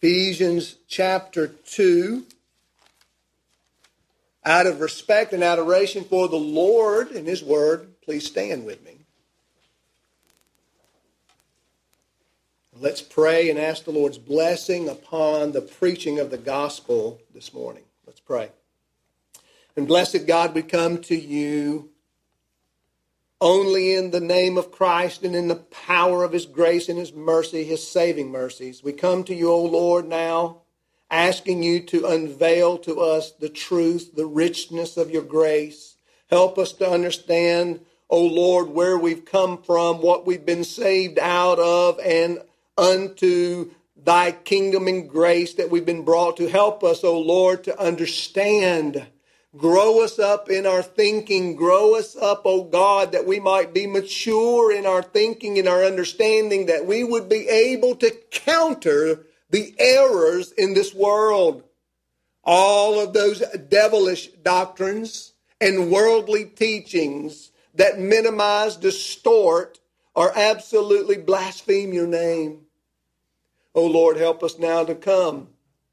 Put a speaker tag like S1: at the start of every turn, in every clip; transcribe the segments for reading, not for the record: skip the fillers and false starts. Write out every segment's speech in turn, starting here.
S1: Ephesians chapter 2. Out of respect and adoration for the Lord and His Word, please stand with me. Let's pray and ask the Lord's blessing upon the preaching of the gospel this morning. Let's pray. And blessed God, we come to you only in the name of Christ and in the power of His grace and His mercy, His saving mercies. We come to you, O Lord, now asking you to unveil to us the truth, the richness of your grace. Help us to understand, O Lord, where we've come from, what we've been saved out of, and unto thy kingdom and grace that we've been brought to. Help us, O Lord, to understand. Grow us up in our thinking. Grow us up, O God, that we might be mature in our thinking and our understanding, that we would be able to counter the errors in this world. All of those devilish doctrines and worldly teachings that minimize, distort, or absolutely blaspheme your name. Oh Lord, help us now to come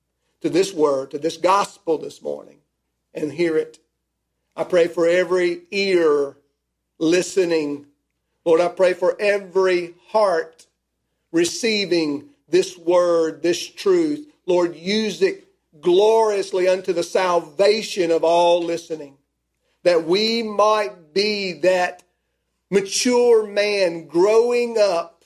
S1: to this word, to this gospel this morning and hear it. I pray for every ear listening. Lord, I pray for every heart receiving this word, this truth. Lord, use it gloriously unto the salvation of all listening, that we might be that mature man growing up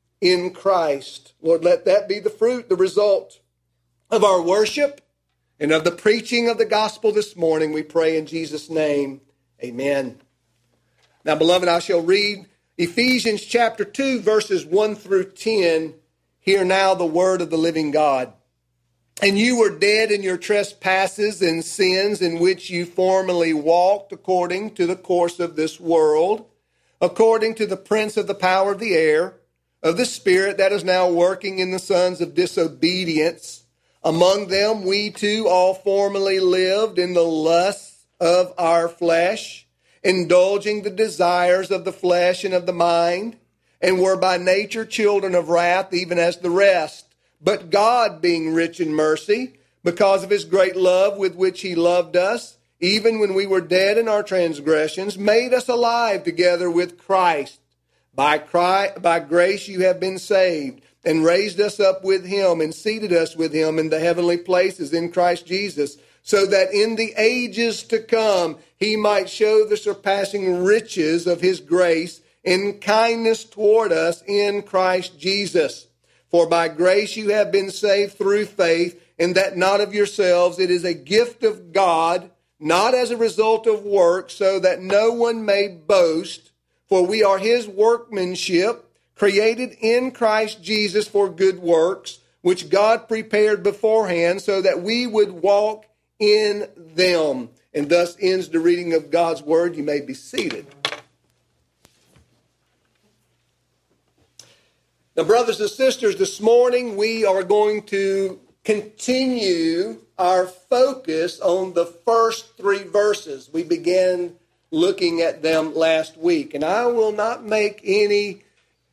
S1: in Christ. Lord, let that be the fruit, the result of our worship and of the preaching of the gospel this morning. We pray in Jesus' name. Amen. Now, beloved, I shall read Ephesians chapter 2, verses 1 through 10. Hear now the word of the living God. And you were dead in your trespasses and sins in which you formerly walked according to the course of this world, according to the prince of the power of the air, of the spirit that is now working in the sons of disobedience. Among them we too all formerly lived in the lusts of our flesh, indulging the desires of the flesh and of the mind, and were by nature children of wrath, even as the rest. But God, being rich in mercy, because of His great love with which He loved us, even when we were dead in our transgressions, made us alive together with Christ. By grace you have been saved, and raised us up with Him, and seated us with Him in the heavenly places in Christ Jesus, so that in the ages to come He might show the surpassing riches of His grace in kindness toward us in Christ Jesus. For by grace you have been saved through faith, and that not of yourselves. It is a gift of God, not as a result of works, so that no one may boast. For we are His workmanship, created in Christ Jesus for good works, which God prepared beforehand so that we would walk in them. And thus ends the reading of God's word. You may be seated. Now, brothers and sisters, this morning we are going to continue our focus on the first three verses. We began looking at them last week, and I will not make any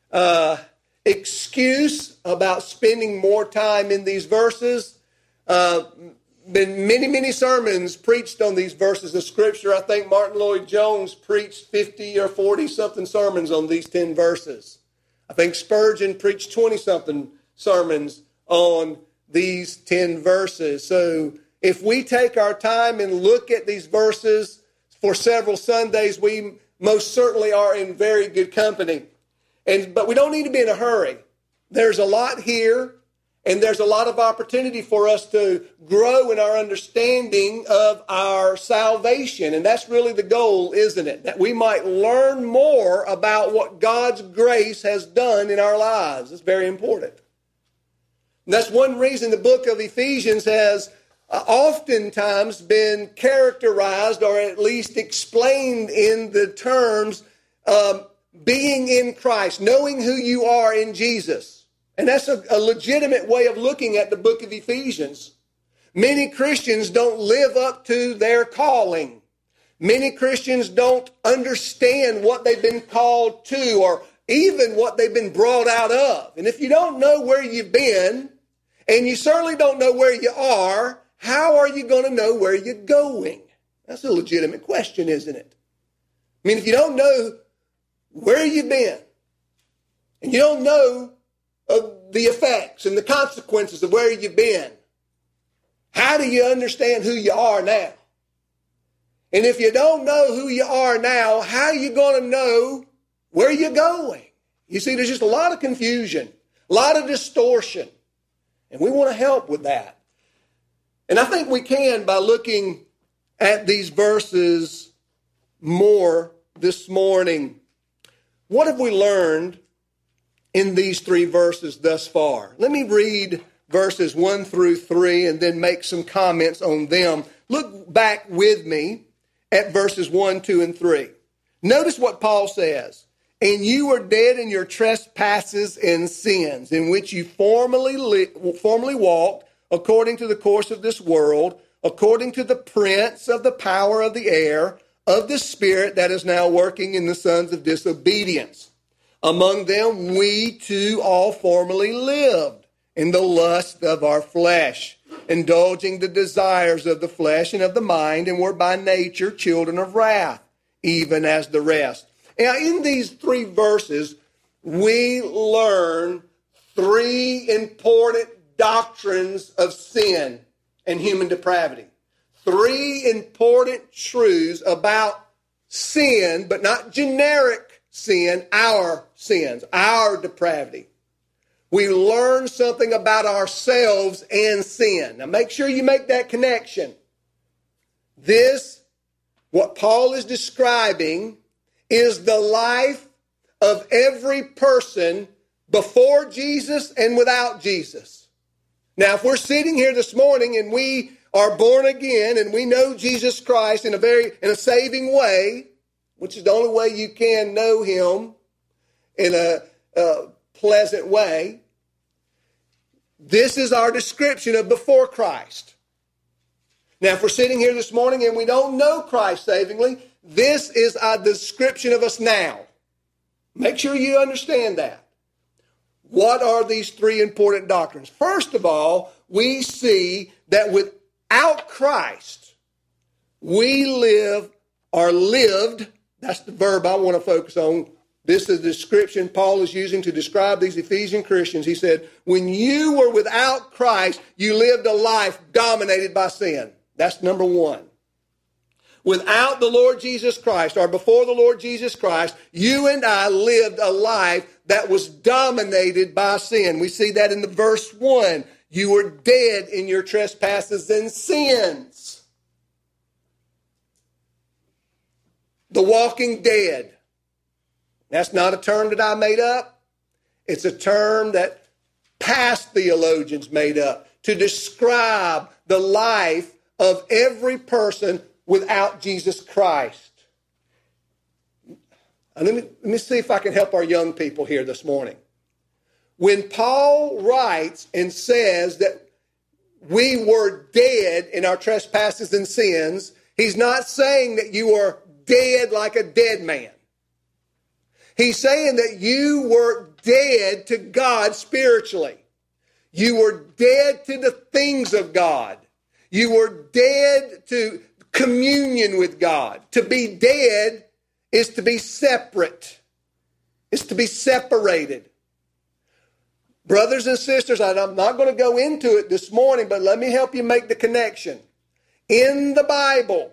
S1: excuse about spending more time in these verses. Been many sermons preached on these verses of Scripture. I think Martin Lloyd-Jones preached 50 or 40-something sermons on these 10 verses. I think Spurgeon preached 20-something sermons on these 10 verses. So if we take our time and look at these verses for several Sundays, we most certainly are in very good company. But we don't need to be in a hurry. There's a lot here, and there's a lot of opportunity for us to grow in our understanding of our salvation. And that's really the goal, isn't it? That we might learn more about what God's grace has done in our lives. It's very important. And that's one reason the book of Ephesians has oftentimes been characterized, or at least explained in the terms being in Christ, knowing who you are in Jesus. And that's a legitimate way of looking at the book of Ephesians. Many Christians don't live up to their calling. Many Christians don't understand what they've been called to, or even what they've been brought out of. And if you don't know where you've been, and you certainly don't know where you are, how are you going to know where you're going? That's a legitimate question, isn't it? I mean, if you don't know where you've been, and you don't know the effects and the consequences of where you've been, how do you understand who you are now? And if you don't know who you are now, how are you going to know where you're going? You see, there's just a lot of confusion, a lot of distortion, and we want to help with that. And I think we can by looking at these verses more this morning. What have we learned in these 3 verses thus far? Let me read verses 1 through 3 and then make some comments on them. Look back with me at verses 1, 2, and 3. Notice what Paul says. And you were dead in your trespasses and sins, in which you formerly walked according to the course of this world, according to the prince of the power of the air, of the spirit that is now working in the sons of disobedience. Among them we too all formerly lived in the lust of our flesh, indulging the desires of the flesh and of the mind, and were by nature children of wrath, even as the rest. Now, in these 3 verses, we learn 3 important doctrines of sin and human depravity. 3 important truths about sin, but not generic sin, our sins, our depravity. We learn something about ourselves and sin. Now, make sure you make that connection. This, what Paul is describing, is the life of every person before Jesus and without Jesus. Now, if we're sitting here this morning and we are born again and we know Jesus Christ in a saving way, which is the only way you can know him in a pleasant way, this is our description of before Christ. Now, if we're sitting here this morning and we don't know Christ savingly, this is a description of us now. Make sure you understand that. What are these 3 important doctrines? First of all, we see that without Christ, we live or lived. That's the verb I want to focus on. This is the description Paul is using to describe these Ephesian Christians. He said, when you were without Christ, you lived a life dominated by sin. That's number 1. Without the Lord Jesus Christ, or before the Lord Jesus Christ, you and I lived a life that was dominated by sin. We see that in the verse 1. You were dead in your trespasses and sins. The walking dead. That's not a term that I made up. It's a term that past theologians made up to describe the life of every person without Jesus Christ. And let me see if I can help our young people here this morning. When Paul writes and says that we were dead in our trespasses and sins, he's not saying that you are dead like a dead man. He's saying that you were dead to God spiritually. You were dead to the things of God. You were dead to communion with God. To be dead is to be separate. It's to be separated. Brothers and sisters, I'm not going to go into it this morning, but let me help you make the connection. In the Bible,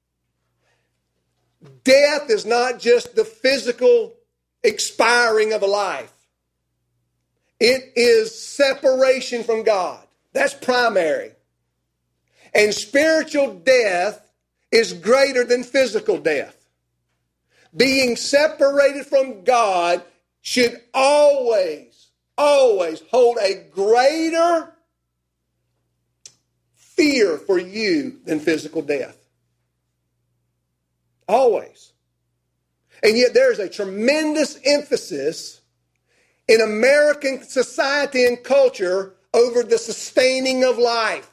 S1: death is not just the physical expiring of a life. It is separation from God. That's primary. And spiritual death is greater than physical death. Being separated from God should always hold a greater fear for you than physical death. Always. And yet there is a tremendous emphasis in American society and culture over the sustaining of life,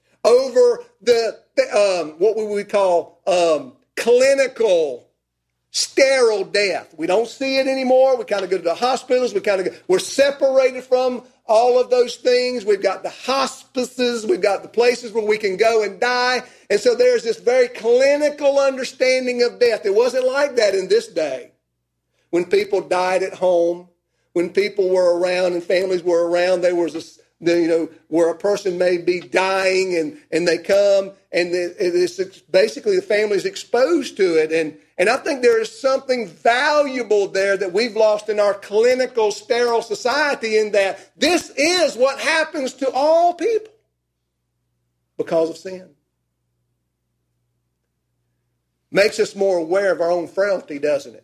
S1: over the what we would call clinical sterile death. We don't see it anymore. We kind of go to the hospitals. We're separated from all of those things. We've got the hospices. We've got the places where we can go and die. And so there's this very clinical understanding of death. It wasn't like that in this day. When people died at home, when people were around and families were around, there was where a person may be dying and they come and it's basically the family is exposed to it. And I think there is something valuable there that we've lost in our clinical, sterile society, in that this is what happens to all people because of sin. Makes us more aware of our own frailty, doesn't it?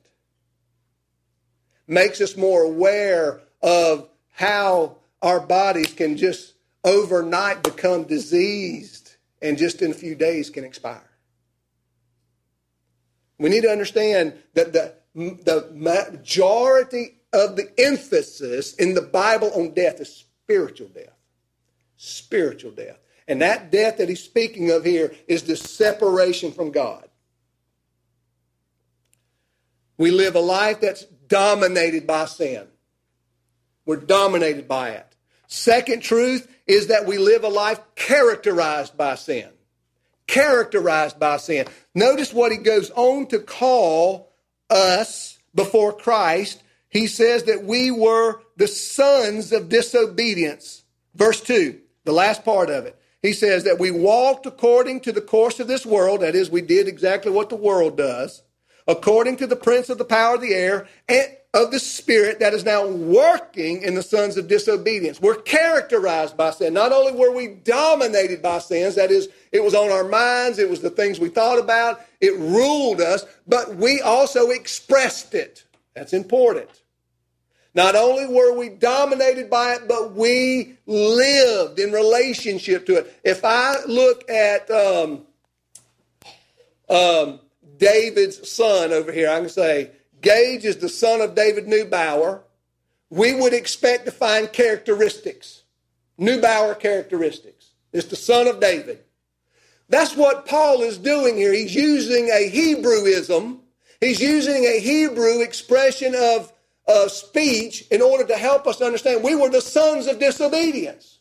S1: Makes us more aware of how our bodies can just overnight become diseased and just in a few days can expire. We need to understand that the majority of the emphasis in the Bible on death is spiritual death. Spiritual death. And that death that he's speaking of here is the separation from God. We live a life that's dominated by sin. We're dominated by it. Second truth is that we live a life characterized by sin. Characterized by sin. Notice what he goes on to call us before Christ. He says that we were the sons of disobedience. Verse 2, the last part of it. He says that we walked according to the course of this world. That is, we did exactly what the world does. According to the prince of the power of the air and of the spirit that is now working in the sons of disobedience. We're characterized by sin. Not only were we dominated by sins, that is, it was on our minds, it was the things we thought about, it ruled us, but we also expressed it. That's important. Not only were we dominated by it, but we lived in relationship to it. If I look at David's son over here, I can say, Gage is the son of David Neubauer. We would expect to find characteristics, Neubauer characteristics. It's the son of David. That's what Paul is doing here. He's using a Hebrewism. He's using a Hebrew expression of speech in order to help us understand we were the sons of disobedience.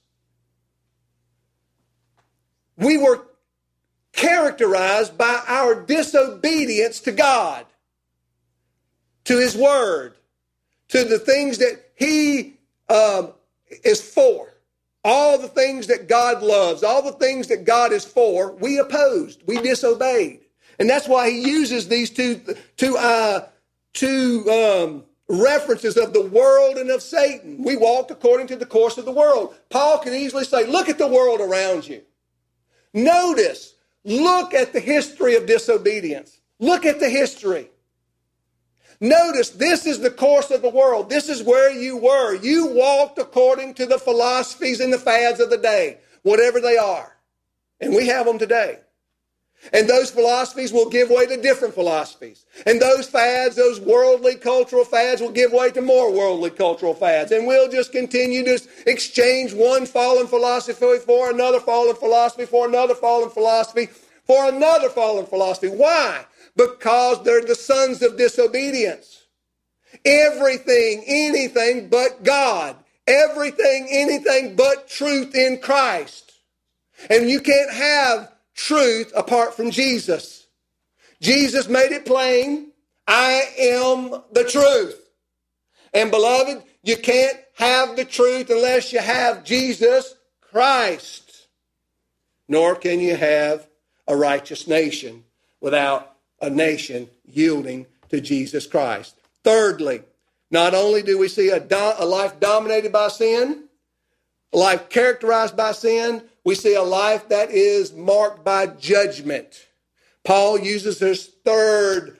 S1: We were characterized by our disobedience to God, to his word, to the things that he is for. All the things that God loves, all the things that God is for, we opposed, we disobeyed. And that's why he uses these two references of the world and of Satan. We walked according to the course of the world. Paul can easily say, look at the world around you. Notice, look at the history of disobedience. Look at the history. Notice, this is the course of the world. This is where you were. You walked according to the philosophies and the fads of the day, whatever they are. And we have them today. And those philosophies will give way to different philosophies. And those fads, those worldly cultural fads, will give way to more worldly cultural fads. And we'll just continue to exchange one fallen philosophy for another fallen philosophy, for another fallen philosophy, for another fallen philosophy. Why? Because they're the sons of disobedience. Everything, anything but God. Everything, anything but truth in Christ. And you can't have truth apart from Jesus. Jesus made it plain, I am the truth. And beloved, you can't have the truth unless you have Jesus Christ. Nor can you have a righteous nation without a nation yielding to Jesus Christ. Thirdly, not only do we see a life dominated by sin, a life characterized by sin, we see a life that is marked by judgment. Paul uses his third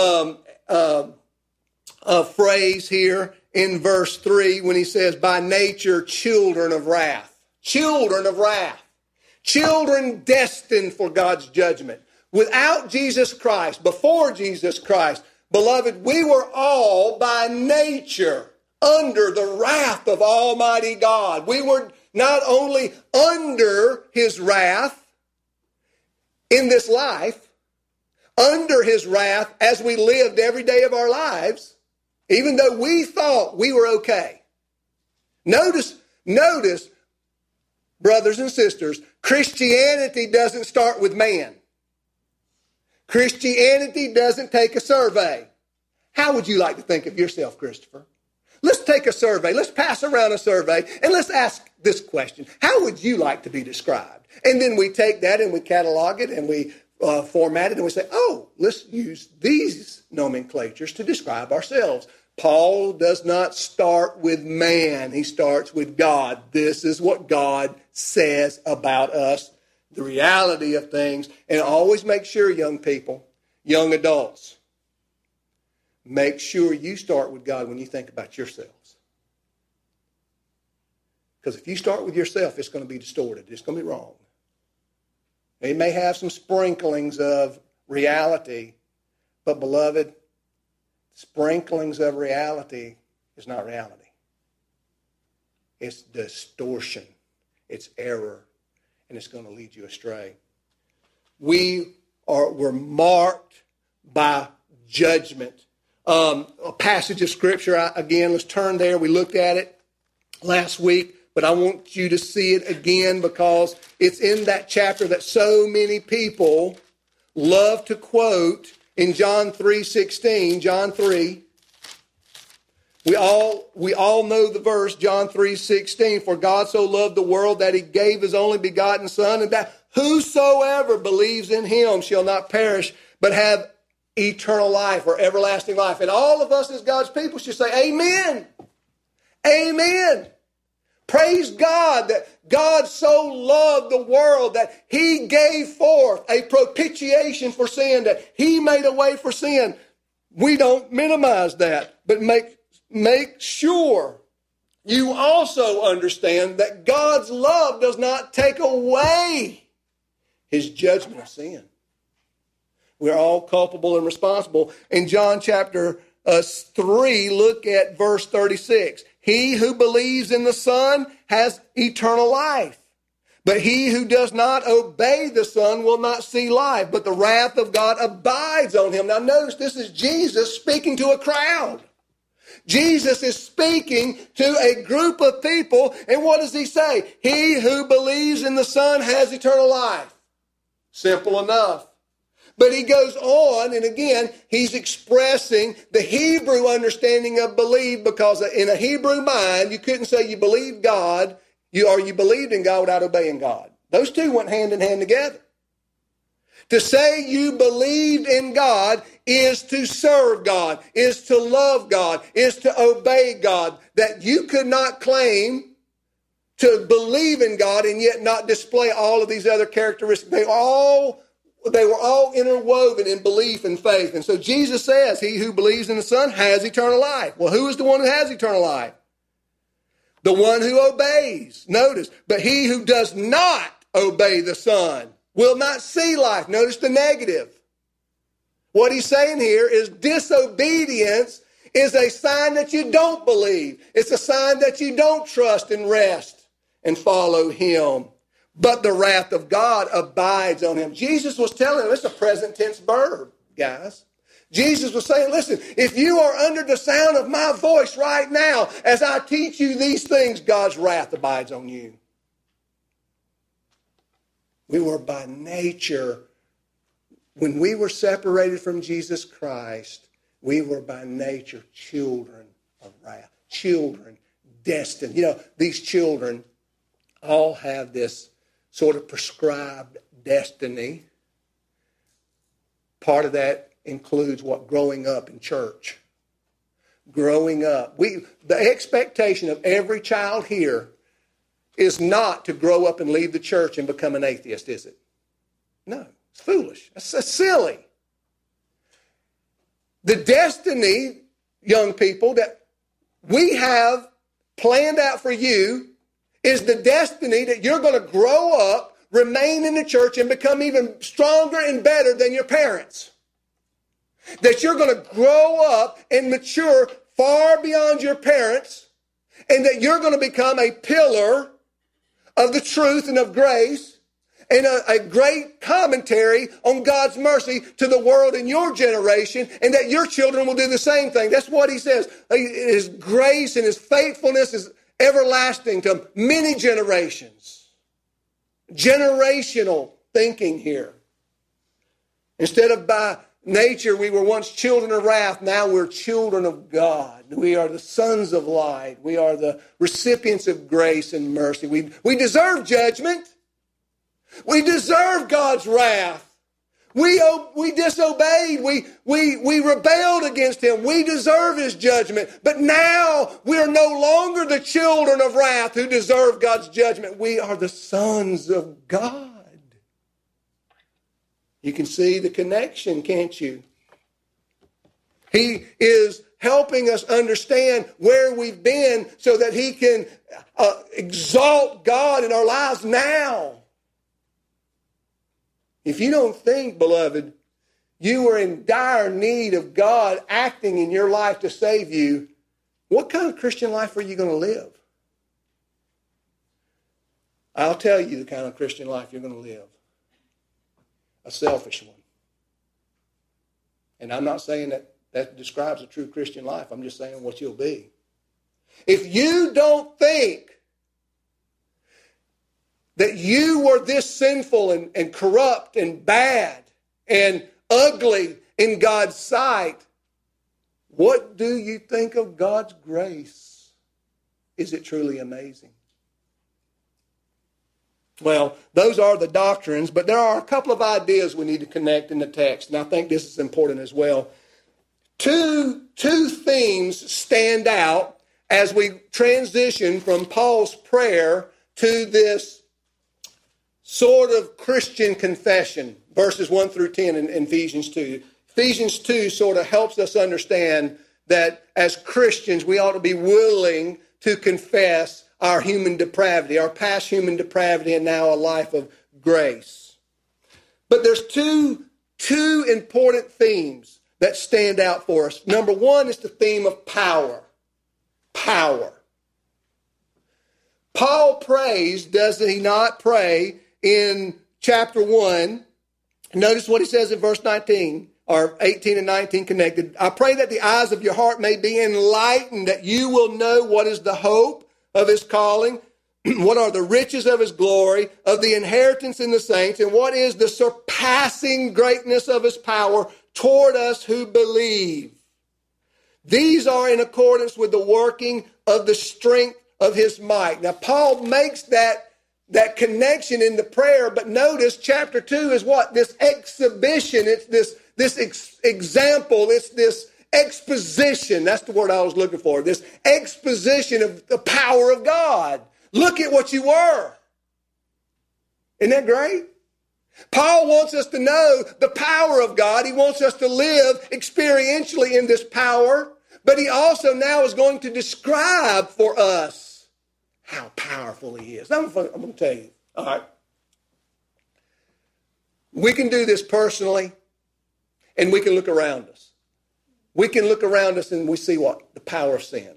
S1: phrase here in verse 3 when he says, by nature, children of wrath. Children of wrath. Children destined for God's judgment. Without Jesus Christ, before Jesus Christ, beloved, we were all by nature under the wrath of Almighty God. We were not only under his wrath in this life, under his wrath as we lived every day of our lives, even though we thought we were okay. Notice, brothers and sisters, Christianity doesn't start with man. Christianity doesn't take a survey. How would you like to think of yourself, Christopher? Let's take a survey. Let's pass around a survey and let's ask this question. How would you like to be described? And then we take that and we catalog it and we format it and we say, oh, let's use these nomenclatures to describe ourselves. Paul does not start with man. He starts with God. This is what God says about us, the reality of things. And always make sure, young people, young adults, make sure you start with God when you think about yourselves. Because if you start with yourself, it's going to be distorted. It's going to be wrong. It may have some sprinklings of reality, but beloved, sprinklings of reality is not reality. It's distortion. It's error. And it's going to lead you astray. We're marked by judgment. A passage of Scripture, again, let's turn there. We looked at it last week, but I want you to see it again because it's in that chapter that so many people love to quote in John 3:16. John 3. We all know the verse, John 3:16. For God so loved the world that he gave his only begotten Son, and that whosoever believes in him shall not perish, but have eternal life or everlasting life. And all of us as God's people should say, amen. Amen. Praise God that God so loved the world that he gave forth a propitiation for sin, that he made a way for sin. We don't minimize that, but make sure you also understand that God's love does not take away his judgment of sin. We're all culpable and responsible. In John chapter 3, look at verse 36. He who believes in the Son has eternal life. But he who does not obey the Son will not see life, but the wrath of God abides on him. Now notice this is Jesus speaking to a crowd. Jesus is speaking to a group of people, and what does he say? He who believes in the Son has eternal life. Simple enough. But he goes on, and again, he's expressing the Hebrew understanding of believe, because in a Hebrew mind, you couldn't say you believed God, you believed in God without obeying God. Those two went hand in hand together. To say you believed in God is to serve God, is to love God, is to obey God. That you could not claim to believe in God and yet not display all of these other characteristics. They were all interwoven in belief and faith. And so Jesus says, he who believes in the Son has eternal life. Well, who is the one who has eternal life? The one who obeys. Notice, but he who does not obey the Son will not see life. Notice the negative. What he's saying here is disobedience is a sign that you don't believe. It's a sign that you don't trust and rest and follow him. But the wrath of God abides on him. Jesus was telling them, it's a present tense verb, guys. Jesus was saying, listen, if you are under the sound of my voice right now, as I teach you these things, God's wrath abides on you. We were by nature, when we were separated from Jesus Christ, we were by nature children of wrath, children destined. You know, these children all have this sort of prescribed destiny. Part of that includes growing up in church. Growing up. The expectation of every child here is not to grow up and leave the church and become an atheist, is it? No, it's foolish. It's silly. The destiny, young people, that we have planned out for you is the destiny that you're going to grow up, remain in the church, and become even stronger and better than your parents. That you're going to grow up and mature far beyond your parents, and that you're going to become a pillar of the truth and of grace, and a great commentary on God's mercy to the world in your generation, and that your children will do the same thing. That's what he says. His grace and his faithfulness is everlasting to many generations. Generational thinking here. Instead of by nature, we were once children of wrath. Now we're children of God. We are the sons of light. We are the recipients of grace and mercy. We deserve judgment. We deserve God's wrath. We disobeyed. We rebelled against him. We deserve his judgment. But now we are no longer the children of wrath who deserve God's judgment. We are the sons of God. You can see the connection, can't you? He is helping us understand where we've been so that he can exalt God in our lives now. If you don't think, beloved, you are in dire need of God acting in your life to save you, what kind of Christian life are you going to live? I'll tell you the kind of Christian life you're going to live. A selfish one. And I'm not saying that describes a true Christian life. I'm just saying what you'll be. If you don't think that you were this sinful and corrupt and bad and ugly in God's sight, what do you think of God's grace? Is it truly amazing? Well, those are the doctrines, but there are a couple of ideas we need to connect in the text, and I think this is important as well. Two themes stand out as we transition from Paul's prayer to this sort of Christian confession, verses 1 through 10 in Ephesians 2. Ephesians 2 sort of helps us understand that as Christians, we ought to be willing to confess our human depravity, our past human depravity, and now a life of grace. But there's two important themes that stand out for us. Number one is the theme of power. Power. Paul prays, does he not pray, in chapter 1. Notice what he says in verse 19, or 18 and 19 connected. I pray that the eyes of your heart may be enlightened, that you will know what is the hope of his calling, what are the riches of his glory, of the inheritance in the saints, and what is the surpassing greatness of his power toward us who believe. These are in accordance with the working of the strength of his might. Now, Paul makes that connection in the prayer, but notice chapter 2 is what? This exhibition. It's this example. It's this exposition. That's the word I was looking for. This exposition of the power of God. Look at what you were. Isn't that great? Paul wants us to know the power of God. He wants us to live experientially in this power. But he also now is going to describe for us how powerful he is. I'm going to tell you. All right. We can do this personally, and we can look around us. We can look around us and we see what? The power of sin.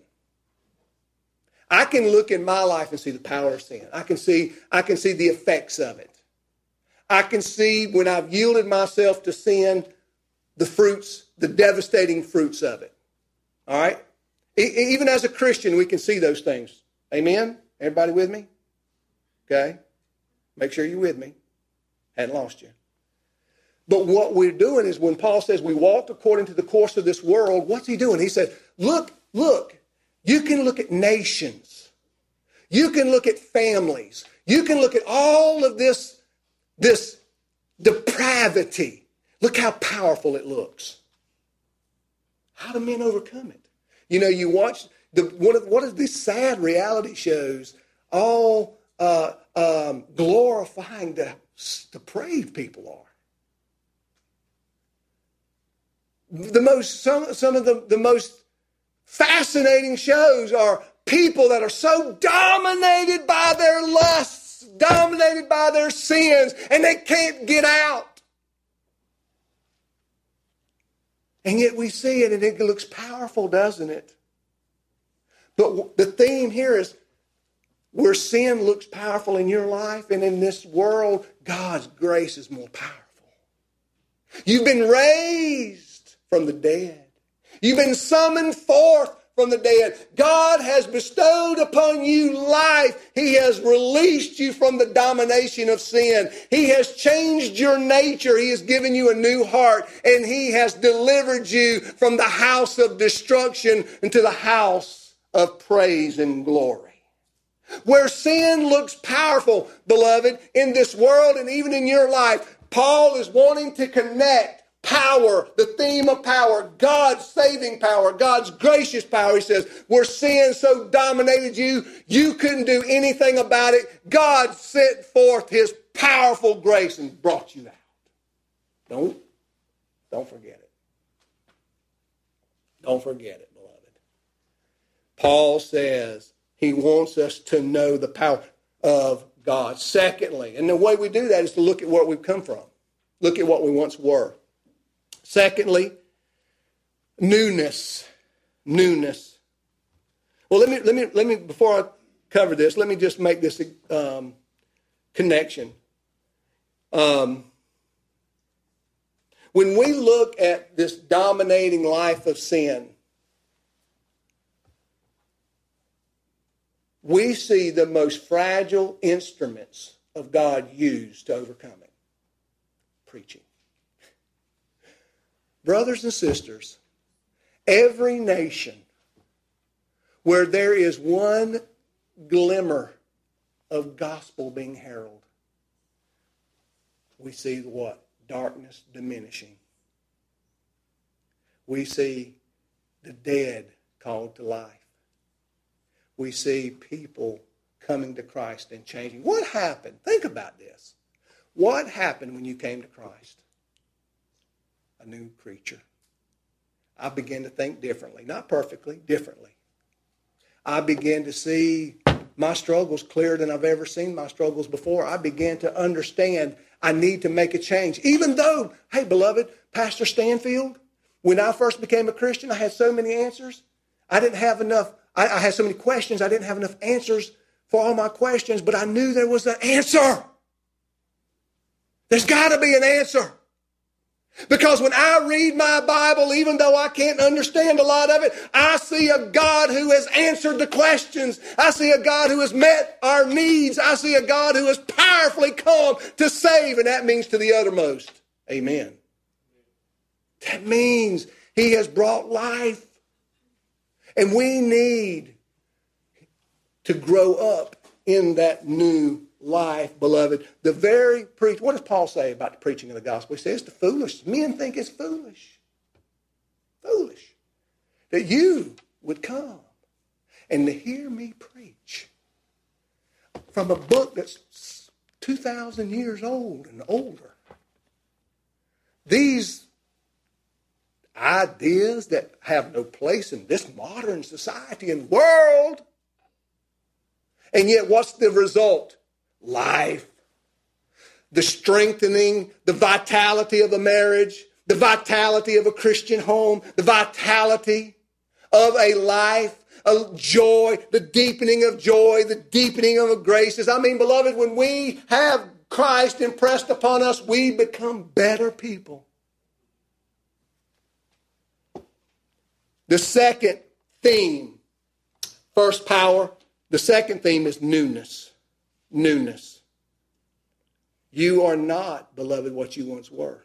S1: I can look in my life and see the power of sin. I can see the effects of it. I can see when I've yielded myself to sin, the fruits, the devastating fruits of it. All right? Even as a Christian, we can see those things. Amen? Everybody with me? Okay? Make sure you're with me. Hadn't lost you. But what we're doing is when Paul says we walked according to the course of this world, what's he doing? He said, look, you can look at nations. You can look at families. You can look at all of this depravity. Look how powerful it looks. How do men overcome it? You know, you watch one of these sad reality shows, all glorifying the depraved people are. Some of the most fascinating shows are people that are so dominated by their lusts, dominated by their sins, and they can't get out. And yet we see it and it looks powerful, doesn't it? But the theme here is Where sin looks powerful in your life and in this world, God's grace is more powerful. You've been raised from the dead. You've been summoned forth from the dead. God has bestowed upon you life. He has released you from the domination of sin. He has changed your nature. He has given you a new heart. And He has delivered you from the house of destruction into the house of praise and glory. Where sin looks powerful, beloved, in this world and even in your life, Paul is wanting to connect power, the theme of power, God's saving power, God's gracious power. He says, where sin so dominated you, you couldn't do anything about it. God sent forth His powerful grace and brought you out. Don't forget it. Don't forget it, beloved. Paul says he wants us to know the power of God. Secondly, and the way we do that is to look at where we've come from. Look at what we once were. Secondly, newness. Newness. Well, let me before I cover this, let me just make this connection. When we look at this dominating life of sin, we see the most fragile instruments of God used to overcome it. Preaching. Brothers and sisters, every nation where there is one glimmer of gospel being heralded, we see what? Darkness diminishing. We see the dead called to life. We see people coming to Christ and changing. What happened? Think about this. What happened when you came to Christ? A new creature. I began to think differently. Not perfectly, differently. I began to see my struggles clearer than I've ever seen my struggles before. I began to understand I need to make a change. Even though, hey, beloved, Pastor Stanfield, when I first became a Christian, I had so many answers. I didn't have enough. I had so many questions. I didn't have enough answers for all my questions, but I knew there was an answer. There's got to be an answer. Because when I read my Bible, even though I can't understand a lot of it, I see a God who has answered the questions. I see a God who has met our needs. I see a God who has powerfully come to save, and that means to the uttermost. Amen. That means He has brought life. And we need to grow up in that new life, beloved. The very what does Paul say about the preaching of the gospel? He says the foolish. Men think it's foolish. Foolish. That you would come and to hear me preach from a book that's 2,000 years old and older. These ideas that have no place in this modern society and world. And yet what's the result? Life, the strengthening, the vitality of a marriage, the vitality of a Christian home, the vitality of a life, of joy, the deepening of joy, the deepening of graces. I mean, beloved, when we have Christ impressed upon us, we become better people. The second theme, first power, the second theme is newness. Newness. You are not, beloved, what you once were.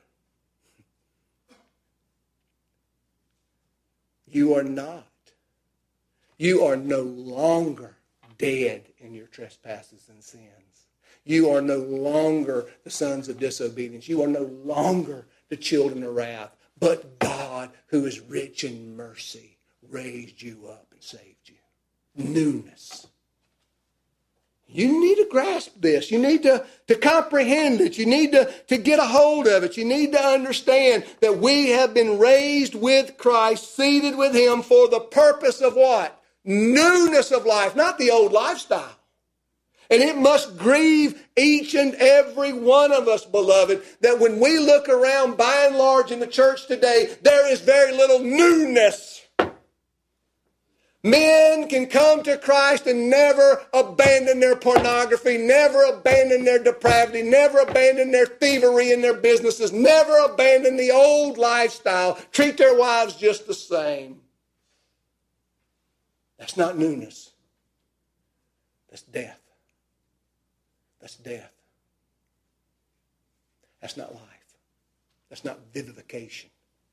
S1: You are not. You are no longer dead in your trespasses and sins. You are no longer the sons of disobedience. You are no longer the children of wrath. But God, who is rich in mercy, raised you up and saved you. Newness. You need to grasp this. You need to comprehend it. You need to get a hold of it. You need to understand that we have been raised with Christ, seated with Him for the purpose of what? Newness of life, not the old lifestyle. And it must grieve each and every one of us, beloved, that when we look around by and large in the church today, there is very little newness. Men can come to Christ and never abandon their pornography, never abandon their depravity, never abandon their thievery in their businesses, never abandon the old lifestyle, treat their wives just the same. That's not newness. That's death. That's death. That's not life. That's not vivification.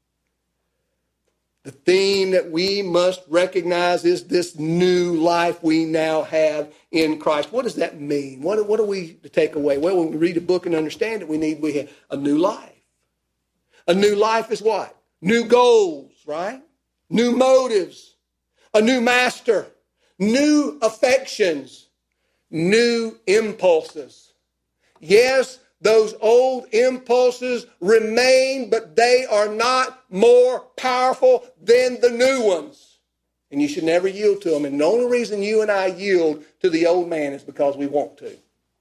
S1: The theme that we must recognize is this new life we now have in Christ. What does that mean? What are we to take away? Well, when we read a book and understand it, we have a new life. A new life is what? New goals, right? New motives. A new master. New affections. New impulses. Yes, those old impulses remain, but they are not more powerful than the new ones. And you should never yield to them. And the only reason you and I yield to the old man is because we want to.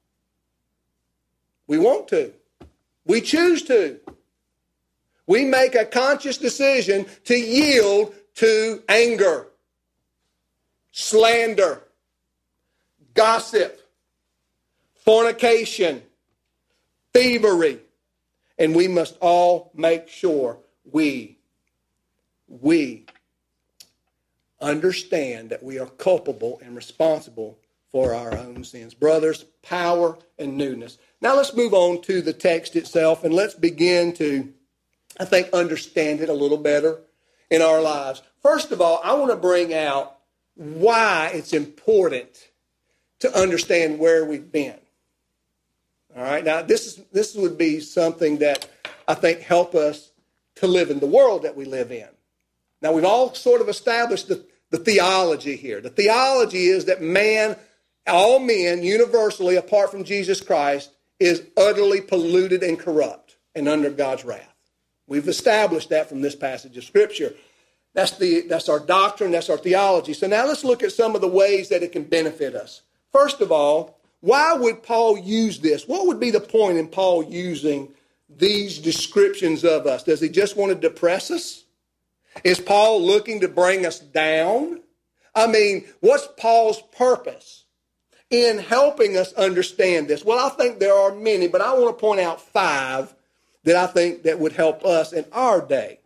S1: We want to. We choose to. We make a conscious decision to yield to anger, slander, gossip, fornication, thievery. And we must all make sure we understand that we are culpable and responsible for our own sins. Brothers, power and newness. Now let's move on to the text itself and let's begin to, I think, understand it a little better in our lives. First of all, I want to bring out why it's important to understand where we've been. All right, now this would be something that I think help us to live in the world that we live in. Now we've all sort of established the theology here. The theology is that all men, universally, apart from Jesus Christ, is utterly polluted and corrupt and under God's wrath. We've established that from this passage of Scripture. That's our doctrine, that's our theology. So now let's look at some of the ways that it can benefit us. First of all, why would Paul use this? What would be the point in Paul using these descriptions of us? Does he just want to depress us? Is Paul looking to bring us down? I mean, what's Paul's purpose in helping us understand this? Well, I think there are many, but I want to point out 5 that I think that would help us in our day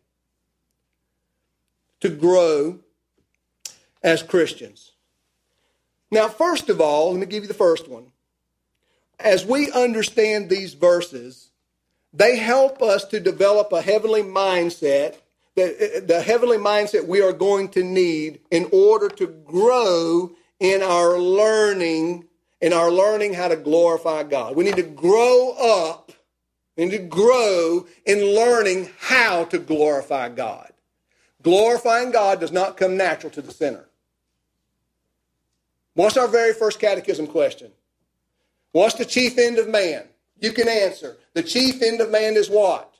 S1: to grow as Christians. Now, first of all, let me give you the first one. As we understand these verses, they help us to develop a heavenly mindset, the heavenly mindset we are going to need in order to grow in our learning how to glorify God. We need to grow up. We need to grow in learning how to glorify God. Glorifying God does not come natural to the sinner. What's our very first catechism question? What's the chief end of man? You can answer. The chief end of man is what?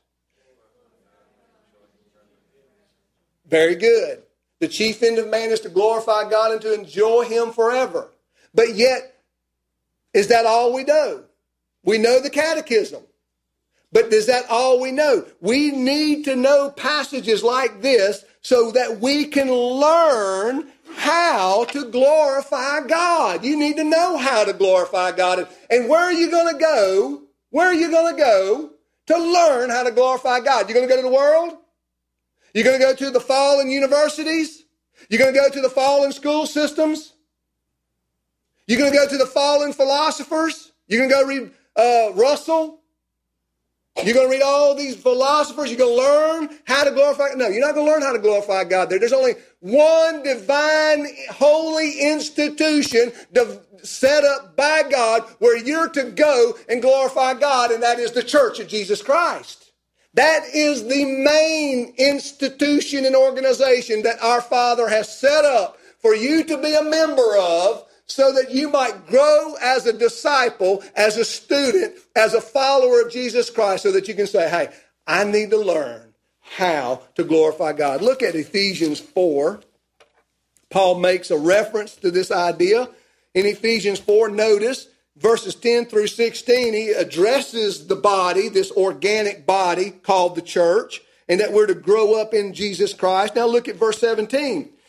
S1: Very good. The chief end of man is to glorify God and to enjoy Him forever. But yet, is that all we know? We know the catechism. But is that all we know? We need to know passages like this so that we can learn how to glorify God. You need to know how to glorify God. And where are you going to go? Where are you going to go to learn how to glorify God? You're going to go to the world? You're going to go to the fallen universities? You're going to go to the fallen school systems? You're going to go to the fallen philosophers? You're going to go read Russell? You're going to read all these philosophers. You're going to learn how to glorify. No, you're not going to learn how to glorify God there. There's only one divine, holy institution set up by God where you're to go and glorify God, and that is the Church of Jesus Christ. That is the main institution and organization that our Father has set up for you to be a member of, so that you might grow as a disciple, as a student, as a follower of Jesus Christ, so that you can say, hey, I need to learn how to glorify God. Look at Ephesians 4. Paul makes a reference to this idea. In Ephesians 4, notice verses 10 through 16, he addresses the body, this organic body called the church, and that we're to grow up in Jesus Christ. Now look at verse 17.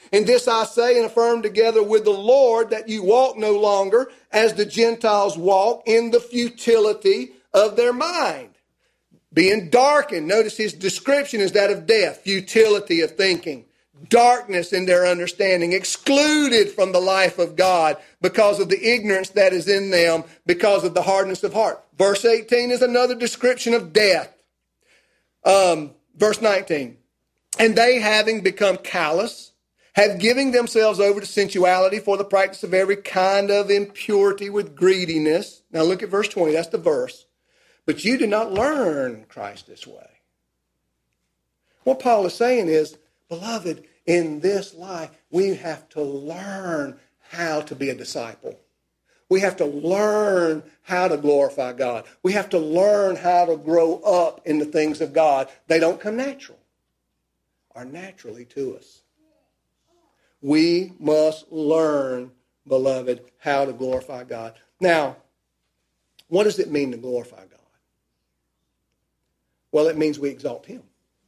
S1: And this I say and affirm together with the Lord, that you walk no longer as the Gentiles walk, in the futility of their mind. Being darkened. Notice his description is that of death, futility of thinking, darkness in their understanding, excluded from the life of God because of the ignorance that is in them, because of the hardness of heart. Verse 18 is another description of death. Verse 19, and they, having become callous, have given themselves over to sensuality for the practice of every kind of impurity with greediness. Now look at verse 20, that's the verse. But you did not learn Christ this way. What Paul is saying is, beloved, in this life, we have to learn how to be a disciple. We have to learn how to glorify God. We have to learn how to grow up in the things of God. They don't come natural, or naturally to us. We must learn, beloved, how to glorify God. Now, what does it mean to glorify God? Well, it means we exalt him.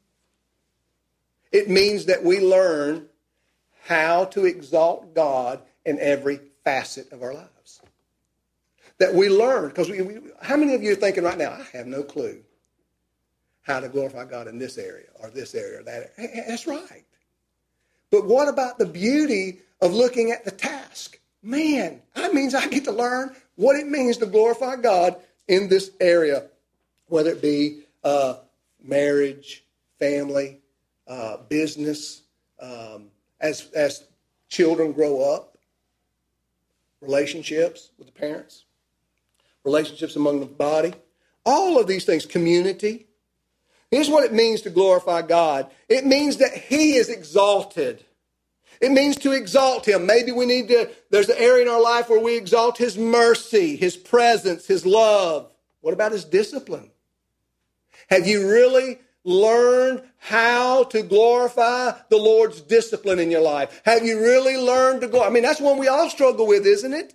S1: It means that we learn how to exalt God in every facet of our lives. That we learn, because how many of you are thinking right now, I have no clue how to glorify God in this area or that area. Hey, that's right. But what about the beauty of looking at the task? Man, that means I get to learn what it means to glorify God in this area, whether it be marriage, family, business, as children grow up, relationships with the parents, relationships among the body, all of these things, community. Here's what it means to glorify God. It means that he is exalted. It means to exalt him. Maybe there's an area in our life where we exalt his mercy, his presence, his love. What about his discipline? Have you really learned how to glorify the Lord's discipline in your life? Have you really learned to glorify? I mean, that's one we all struggle with, isn't it?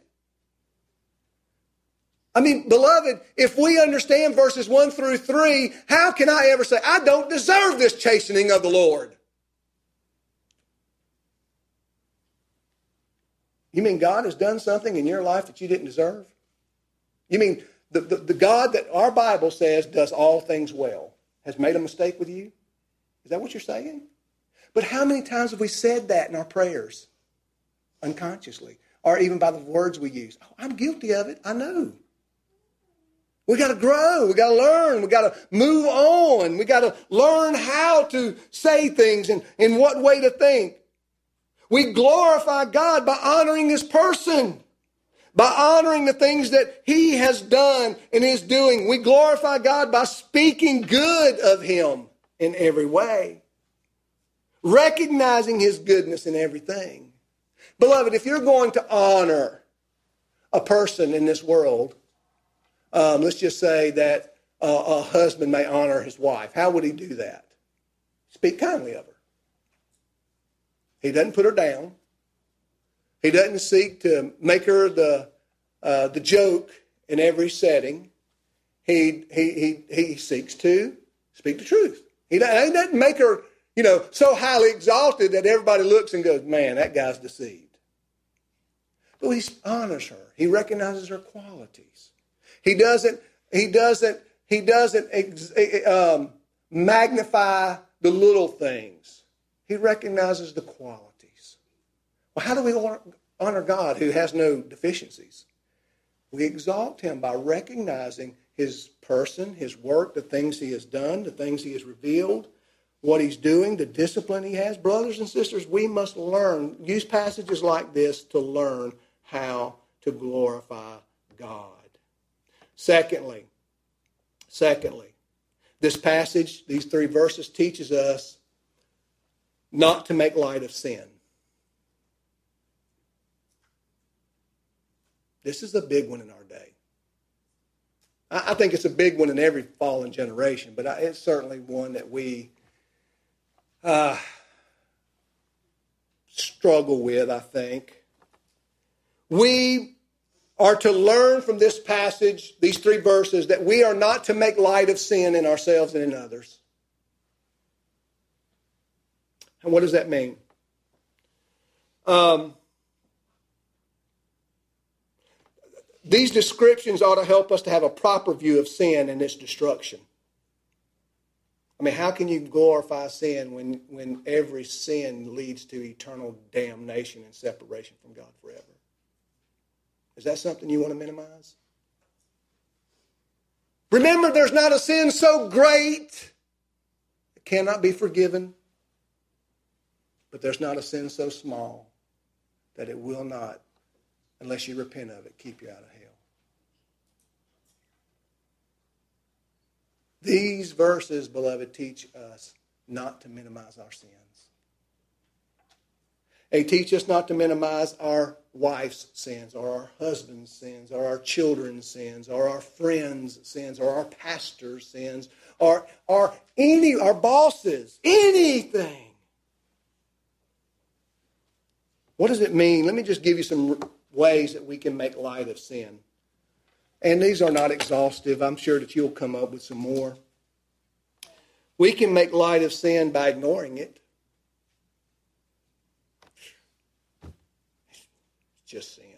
S1: I mean, beloved, if we understand verses 1 through 3, how can I ever say, I don't deserve this chastening of the Lord? You mean God has done something in your life that you didn't deserve? You mean the God that our Bible says does all things well has made a mistake with you? Is that what you're saying? But how many times have we said that in our prayers? Unconsciously. Or even by the words we use. Oh, I'm guilty of it. I know. We got to grow. We got to learn. We got to move on. We got to learn how to say things and in what way to think. We glorify God by honoring his person, by honoring the things that he has done and is doing. We glorify God by speaking good of him in every way, recognizing his goodness in everything. Beloved, if you're going to honor a person in this world, let's just say that a husband may honor his wife. How would he do that? Speak kindly of her. He doesn't put her down. He doesn't seek to make her the joke in every setting. He seeks to speak the truth. He doesn't make her, so highly exalted that everybody looks and goes, man, that guy's deceived. But he honors her. He recognizes her qualities. He doesn't magnify the little things. He recognizes the qualities. Well, how do we honor God who has no deficiencies? We exalt him by recognizing his person, his work, the things he has done, the things he has revealed, what he's doing, the discipline he has. Brothers and sisters, we must use passages like this to learn how to glorify God. Secondly, this passage, these 3 verses, teaches us not to make light of sin. This is a big one in our day. I think it's a big one in every fallen generation, but it's certainly one that we struggle with, I think. We are to learn from this passage, these 3 verses, that we are not to make light of sin in ourselves and in others. And what does that mean? These descriptions ought to help us to have a proper view of sin and its destruction. I mean, how can you glorify sin when every sin leads to eternal damnation and separation from God forever? Is that something you want to minimize? Remember, there's not a sin so great it cannot be forgiven, but there's not a sin so small that it will not, unless you repent of it, keep you out of hell. These verses, beloved, teach us not to minimize our sins. They teach us not to minimize our wife's sins, or our husband's sins, or our children's sins, or our friends' sins, or our pastor's sins, or our bosses, anything. What does it mean? Let me just give you some ways that we can make light of sin. And these are not exhaustive. I'm sure that you'll come up with some more. We can make light of sin by ignoring it. It's just sin.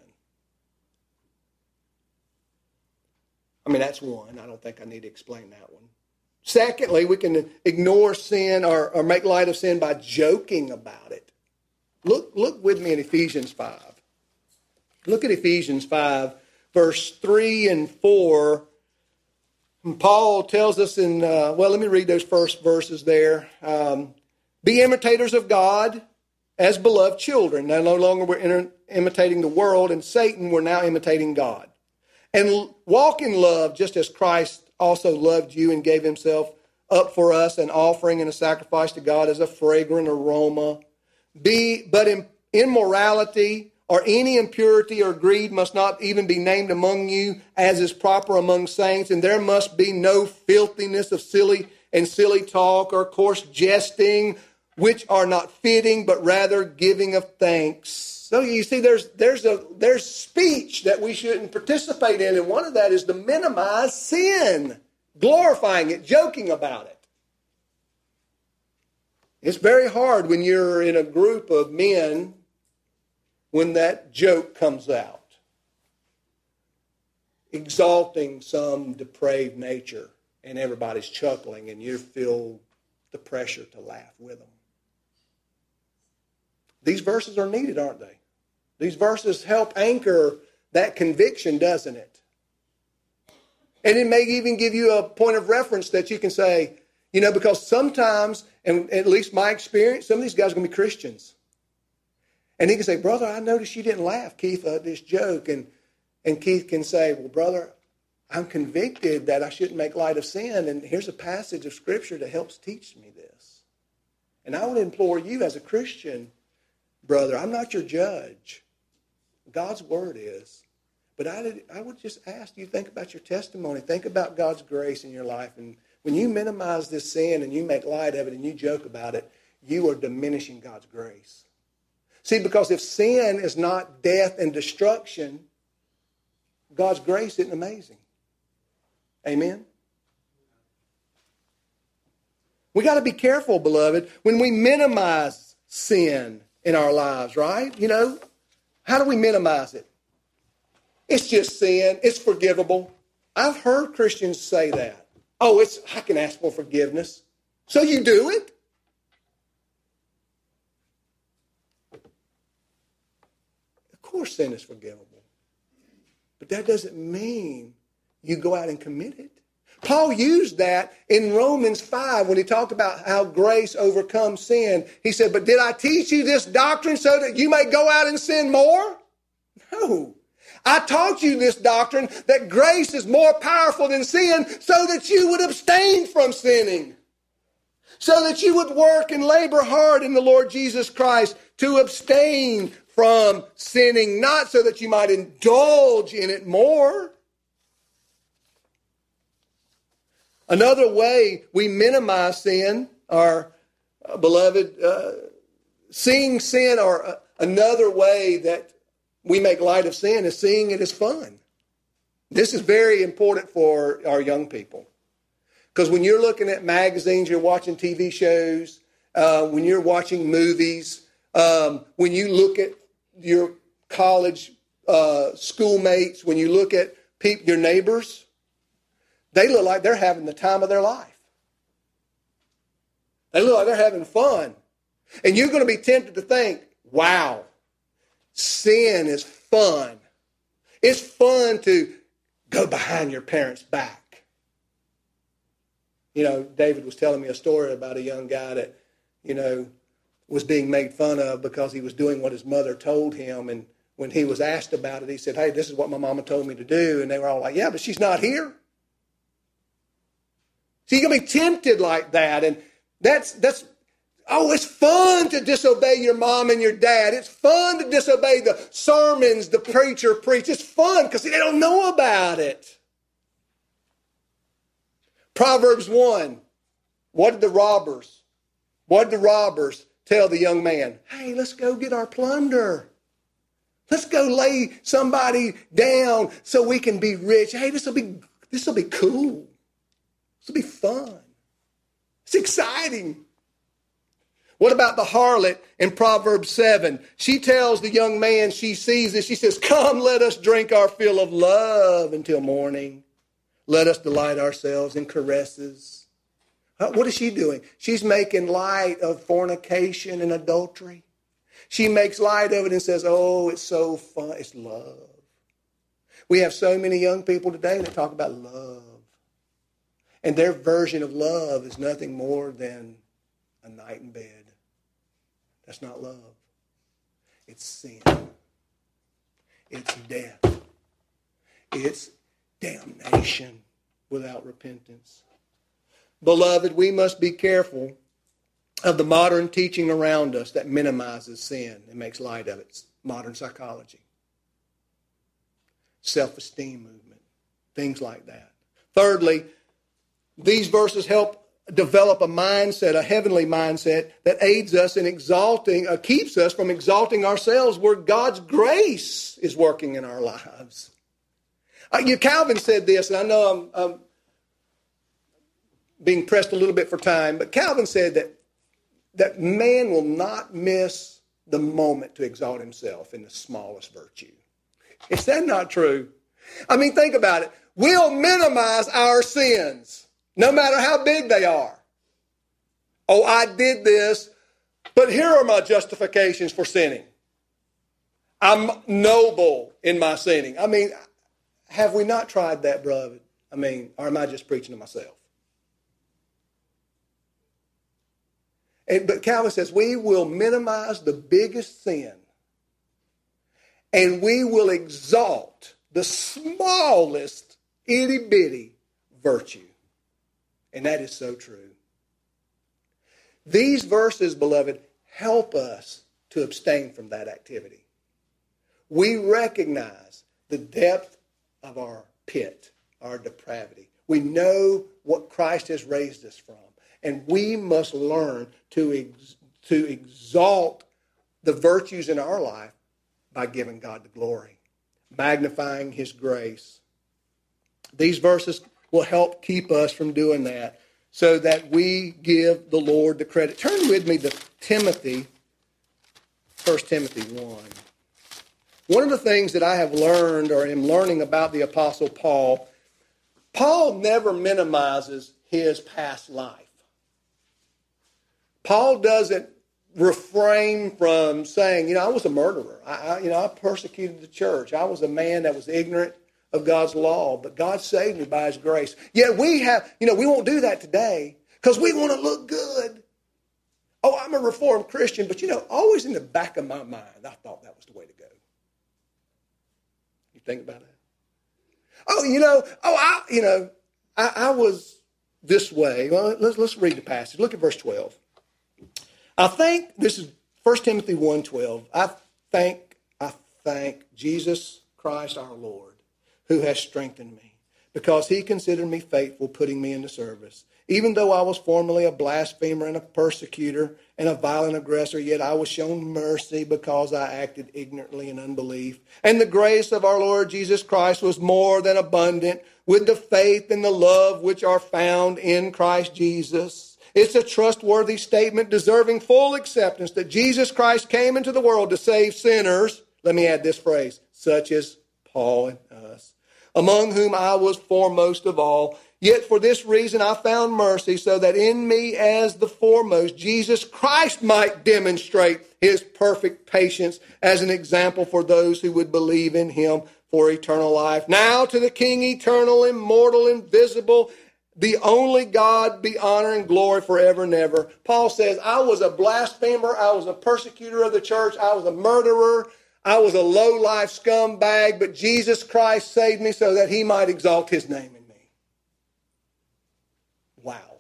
S1: I mean, that's one. I don't think I need to explain that one. Secondly, we can ignore sin or make light of sin by joking about it. Look with me in Ephesians 5. Look at Ephesians 5. Verse 3 and 4, and Paul tells us let me read those first verses there. Be imitators of God as beloved children. Now, no longer we're imitating the world and Satan, we're now imitating God. And walk in love just as Christ also loved you and gave himself up for us, an offering and a sacrifice to God as a fragrant aroma. But in immorality or any impurity or greed must not even be named among you, as is proper among saints. And there must be no filthiness of silly talk or coarse jesting, which are not fitting, but rather giving of thanks. So you see, there's speech that we shouldn't participate in, and one of that is to minimize sin, glorifying it, joking about it. It's very hard when you're in a group of men when that joke comes out, exalting some depraved nature, and everybody's chuckling, and you feel the pressure to laugh with them. These verses are needed, aren't they? These verses help anchor that conviction, doesn't it? And it may even give you a point of reference that you can say, because sometimes, and at least my experience, some of these guys are going to be Christians. And he can say, brother, I noticed you didn't laugh, Keith, at this joke. And Keith can say, well, brother, I'm convicted that I shouldn't make light of sin. And here's a passage of Scripture that helps teach me this. And I would implore you as a Christian, brother, I'm not your judge. God's word is. But I would just ask you, think about your testimony. Think about God's grace in your life. And when you minimize this sin and you make light of it and you joke about it, you are diminishing God's grace. See, because if sin is not death and destruction, God's grace isn't amazing. Amen? We got to be careful, beloved, when we minimize sin in our lives, right? How do we minimize it? It's just sin. It's forgivable. I've heard Christians say that. I can ask for forgiveness. So you do it? Of course sin is forgivable. But that doesn't mean you go out and commit it. Paul used that in Romans 5 when he talked about how grace overcomes sin. He said, but did I teach you this doctrine so that you may go out and sin more? No. I taught you this doctrine that grace is more powerful than sin so that you would abstain from sinning. So that you would work and labor hard in the Lord Jesus Christ to abstain from sinning, not so that you might indulge in it more. Another way we minimize sin, our beloved, seeing sin, or another way that we make light of sin is seeing it as fun. This is very important for our young people. Because when you're looking at magazines, you're watching TV shows, when you're watching movies, When you look at your college schoolmates, when you look at your neighbors, they look like they're having the time of their life. They look like they're having fun. And you're going to be tempted to think, wow, sin is fun. It's fun to go behind your parents' back. You know, David was telling me a story about a young guy that, you know, was being made fun of because he was doing what his mother told him. And when he was asked about it, he said, hey, this is what my mama told me to do. And they were all like, yeah, but she's not here. So you're going to be tempted like that. And that's it's fun to disobey your mom and your dad. It's fun to disobey the sermons the preacher preaches. It's fun because they don't know about it. Proverbs 1. What did the robbers tell the young man? Hey, let's go get our plunder. Let's go lay somebody down so we can be rich. Hey, this will be cool. This will be fun. It's exciting. What about the harlot in Proverbs 7? She tells the young man she sees this. She says, come, let us drink our fill of love until morning. Let us delight ourselves in caresses. What is she doing? She's making light of fornication and adultery. She makes light of it and says, oh, it's so fun. It's love. We have so many young people today that talk about love. And their version of love is nothing more than a night in bed. That's not love. It's sin. It's death. It's damnation without repentance. Beloved, we must be careful of the modern teaching around us that minimizes sin and makes light of it. Modern psychology, self-esteem movement, things like that. Thirdly, these verses help develop a mindset, a heavenly mindset that aids us in keeps us from exalting ourselves where God's grace is working in our lives. Calvin said this, and I know I'm being pressed a little bit for time, but Calvin said that man will not miss the moment to exalt himself in the smallest virtue. Is that not true? I mean, think about it. We'll minimize our sins, no matter how big they are. Oh, I did this, but here are my justifications for sinning. I'm noble in my sinning. I mean, have we not tried that, brother? I mean, or am I just preaching to myself? But Calvin says we will minimize the biggest sin and we will exalt the smallest itty-bitty virtue. And that is so true. These verses, beloved, help us to abstain from that activity. We recognize the depth of our pit, our depravity. We know what Christ has raised us from. And we must learn to exalt the virtues in our life by giving God the glory, magnifying His grace. These verses will help keep us from doing that so that we give the Lord the credit. Turn with me to Timothy, 1 Timothy 1. One of the things that I have learned or am learning about the Apostle Paul, Paul never minimizes his past life. Paul doesn't refrain from saying, I was a murderer. I persecuted the church. I was a man that was ignorant of God's law, but God saved me by His grace. Yet we won't do that today because we want to look good. Oh, I'm a Reformed Christian, but always in the back of my mind, I thought that was the way to go. You think about that? I was this way. Well, let's read the passage. Look at verse 12. I think this is 1 Timothy 1:12. I thank Jesus Christ our Lord, who has strengthened me, because He considered me faithful, putting me into service. Even though I was formerly a blasphemer and a persecutor and a violent aggressor, yet I was shown mercy because I acted ignorantly in unbelief. And the grace of our Lord Jesus Christ was more than abundant with the faith and the love which are found in Christ Jesus. It's a trustworthy statement deserving full acceptance that Jesus Christ came into the world to save sinners. Let me add this phrase, such as Paul and us, among whom I was foremost of all. Yet for this reason I found mercy, so that in me as the foremost, Jesus Christ might demonstrate his perfect patience as an example for those who would believe in him for eternal life. Now to the King, eternal, immortal, invisible, the only God, be honor and glory forever and ever. Paul says, I was a blasphemer, I was a persecutor of the church, I was a murderer, I was a low-life scumbag, but Jesus Christ saved me so that he might exalt his name in me. Wow.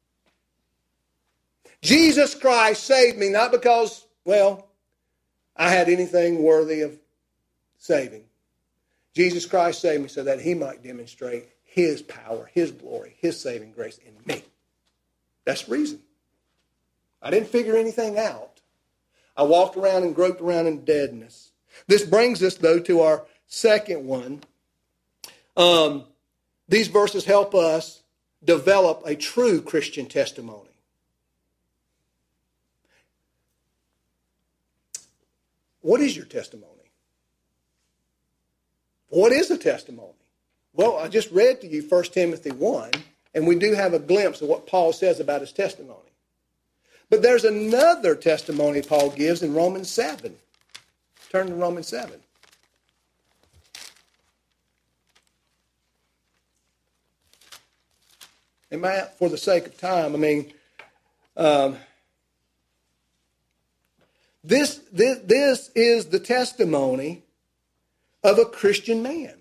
S1: Jesus Christ saved me, not because, well, I had anything worthy of saving. Jesus Christ saved me so that he might demonstrate his power, his glory, his saving grace in me. That's the reason. I didn't figure anything out. I walked around and groped around in deadness. This brings us, though, to our second one. These verses help us develop a true Christian testimony. What is your testimony? What is a testimony? Well, I just read to you 1 Timothy 1, and we do have a glimpse of what Paul says about his testimony. But there's another testimony Paul gives in Romans 7. Turn to Romans 7. And for the sake of time, this is the testimony of a Christian man.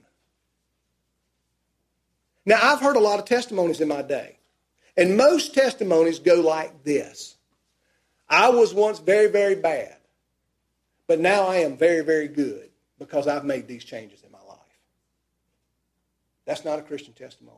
S1: Now, I've heard a lot of testimonies in my day, and most testimonies go like this. I was once very, very bad, but now I am very, very good because I've made these changes in my life. That's not a Christian testimony.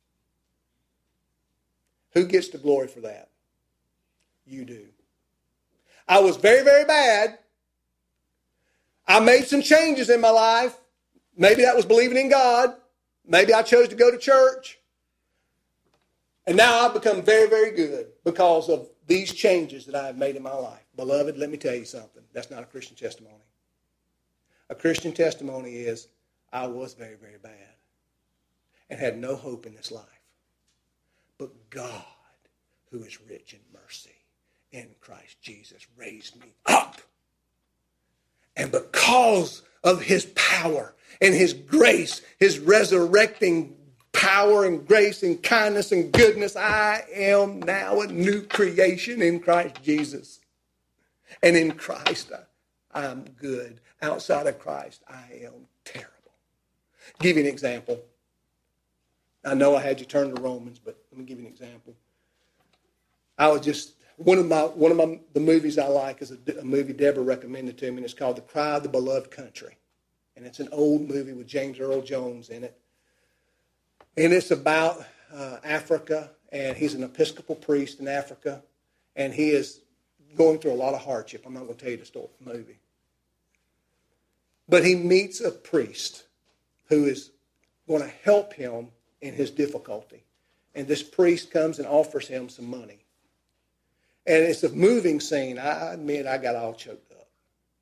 S1: Who gets the glory for that? You do. I was very, very bad. I made some changes in my life. Maybe that was believing in God. Maybe I chose to go to church. And now I've become very, very good because of these changes that I have made in my life. Beloved, let me tell you something. That's not a Christian testimony. A Christian testimony is, I was very, very bad and had no hope in this life. But God, who is rich in mercy, in Christ Jesus, raised me up. And because of his power and his grace, his resurrecting power and grace and kindness and goodness, I am now a new creation in Christ Jesus. And in Christ, I'm good. Outside of Christ, I am terrible. I'll give you an example. I know I had you turn to Romans, but let me give you an example. I was just, the movies I like is a movie Deborah recommended to me, and it's called The Cry of the Beloved Country. And it's an old movie with James Earl Jones in it. And it's about Africa, and he's an Episcopal priest in Africa, and he is going through a lot of hardship. I'm not going to tell you the story of the movie. But he meets a priest who is going to help him in his difficulty. And this priest comes and offers him some money. And it's a moving scene. I admit I got all choked up.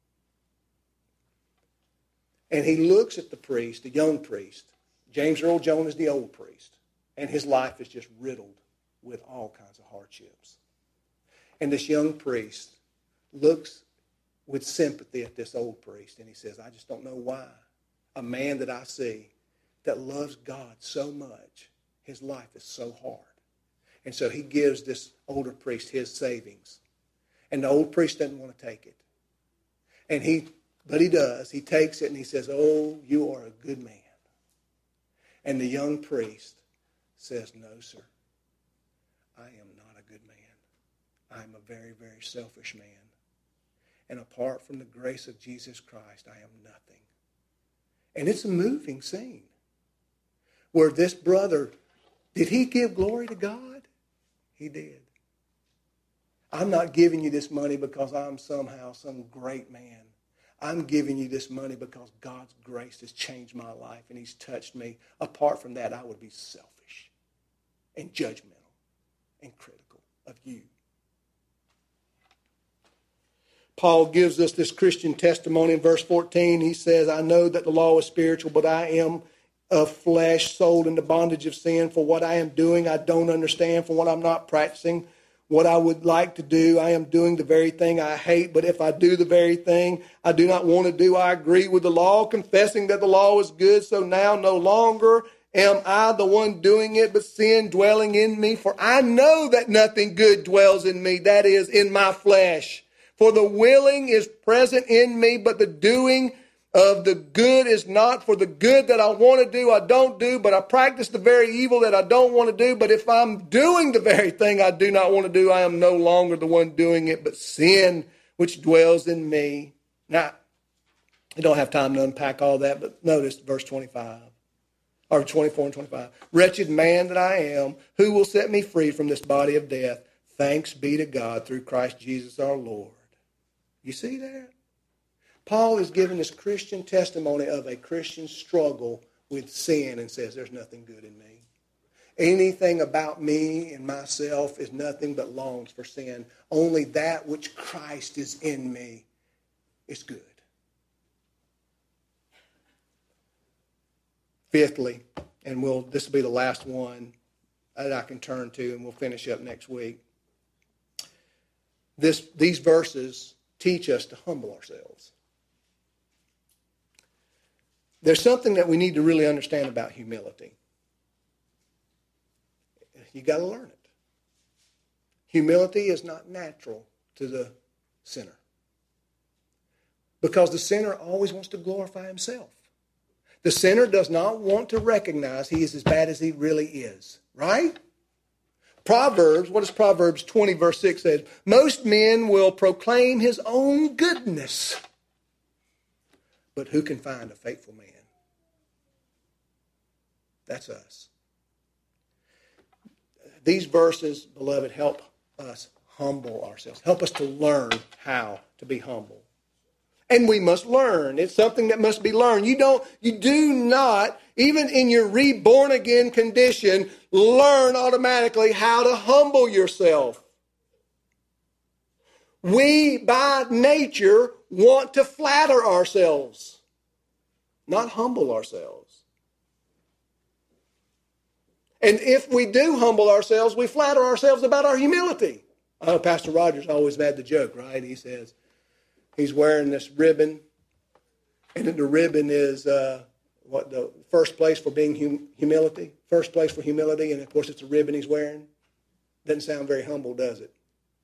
S1: And he looks at the priest, the young priest. James Earl Jones is the old priest. And his life is just riddled with all kinds of hardships. And this young priest looks with sympathy at this old priest. And he says, I just don't know why a man that I see that loves God so much, his life is so hard. And so he gives this older priest his savings. And the old priest doesn't want to take it. But he does. He takes it and he says, oh, you are a good man. And the young priest says, no, sir. I am not a good man. I am a very, very selfish man. And apart from the grace of Jesus Christ, I am nothing. And it's a moving scene where this brother, did he give glory to God? He did. I'm not giving you this money because I'm somehow some great man. I'm giving you this money because God's grace has changed my life and he's touched me. Apart from that, I would be selfish and judgmental and critical. of you. Paul gives us this Christian testimony in verse 14. He says, I know that the law is spiritual, but I am of flesh, sold into bondage of sin. For what I am doing, I don't understand. For what I'm not practicing, what I would like to do, I am doing the very thing I hate. But if I do the very thing I do not want to do, I agree with the law, confessing that the law is good. So now no longer am I the one doing it, but sin dwelling in me. For I know that nothing good dwells in me, that is, in my flesh. For the willing is present in me, but the doing of the good is not. For the good that I want to do, I don't do, but I practice the very evil that I don't want to do. But if I'm doing the very thing I do not want to do, I am no longer the one doing it, but sin which dwells in me. Now, I don't have time to unpack all that, but notice verse 25, or 24 and 25. Wretched man that I am, who will set me free from this body of death? Thanks be to God through Christ Jesus our Lord. You see that? Paul is giving this Christian testimony of a Christian struggle with sin and says there's nothing good in me. Anything about me and myself is nothing but longs for sin. Only that which Christ is in me is good. Fifthly, and this will be the last one that I can turn to, and we'll finish up next week. These verses teach us to humble ourselves. There's something that we need to really understand about humility. You got to learn it. Humility is not natural to the sinner, because the sinner always wants to glorify himself. The sinner does not want to recognize he is as bad as he really is, right? Proverbs, what does Proverbs 20 verse 6 say? Most men will proclaim his own goodness, but who can find a faithful man? That's us. These verses, beloved, help us humble ourselves. Help us to learn how to be humble. And we must learn. It's something that must be learned. You do not, even in your reborn again condition, learn automatically how to humble yourself. We, by nature, want to flatter ourselves, not humble ourselves. And if we do humble ourselves, we flatter ourselves about our humility. Pastor Rogers always had the joke, right? He says, he's wearing this ribbon, and the ribbon is the first place for being humility, first place for humility, and of course it's a ribbon he's wearing. Doesn't sound very humble, does it?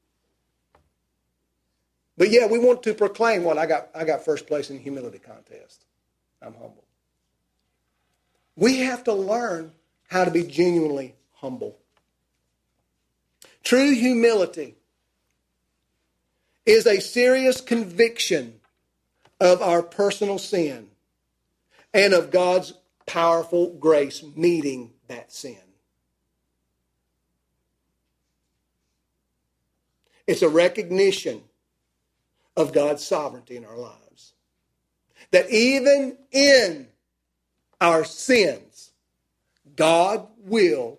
S1: But yeah, we want to proclaim, well, I got first place in the humility contest. I'm humble. We have to learn how to be genuinely humble. True humility is a serious conviction of our personal sin and of God's powerful grace meeting that sin. It's a recognition of God's sovereignty in our lives. That even in our sins, God will